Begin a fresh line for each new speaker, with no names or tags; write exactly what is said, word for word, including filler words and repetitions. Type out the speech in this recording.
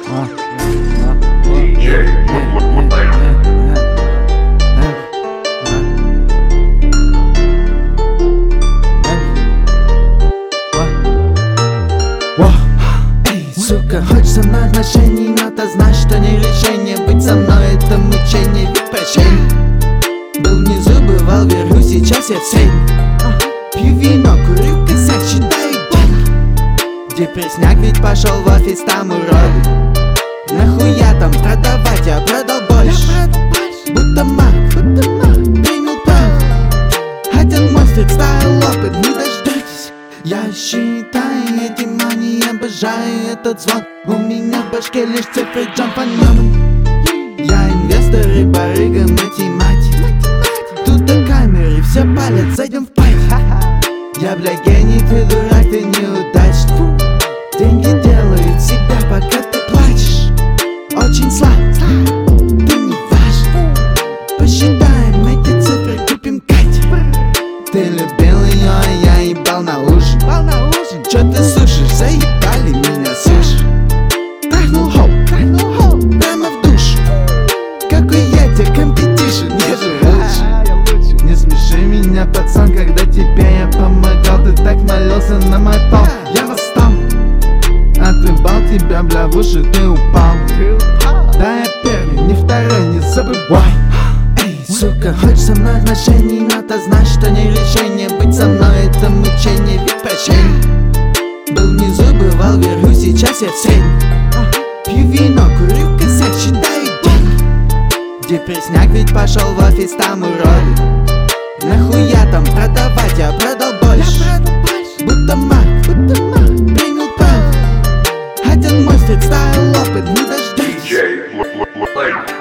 Сука, хочешь со мной отношений, но ты знаешь, что не решение. Быть со мной это мучение, ведь прощение. Был внизу, бывал вверху, сейчас я в среднем. Пью вино, курю косяк, считаю деньги. Депрессняк, ведь пошел в офис, там уроды. Нахуя там продавать, я продал больше. Будто маг, будто маг, принял право. Один мой стайл опыт, не дождетесь. Я считаю эти мани, обожаю этот звон. У меня в башке лишь цифры, джамп по нем. Я инвестор и барыга, математик. Тут до камеры все палят, зайдем в пать. Я, бля, гений, ты дурак, ты неудачник. Деньги делают себя, пока ты плачешь. Очень слаб, ты не важен. Посчитаем эти цифры, купим Катю. Ты любил ее, а я ебал на ужин. Чё ты сушишь, заебали меня сушь. Трахнул хоу, трахнул хоу, прямо в душ. Какой я тебе компетишн, я же лучше. Не смеши меня, пацан, когда тебе я помогал. Ты так молился на мой пол, я восстал. Отрыбал тебя, бля, в уши, ты упал. Да я первый, не второй, не забывай. Эй, сука, хочешь со мной отношений, но ты знаешь, что не решение. Быть со мной это мучение, ведь прощение. Был внизу, бывал вверху, сейчас я в среднем. Пью вино, курю косяк, считаю деньги. Депрессняк, ведь пошел в офис, там уроды. Нахуя там продавать, я продал больше. Будто маг, будто маг, принял право. Один мой стайл опыт, не дождетесь.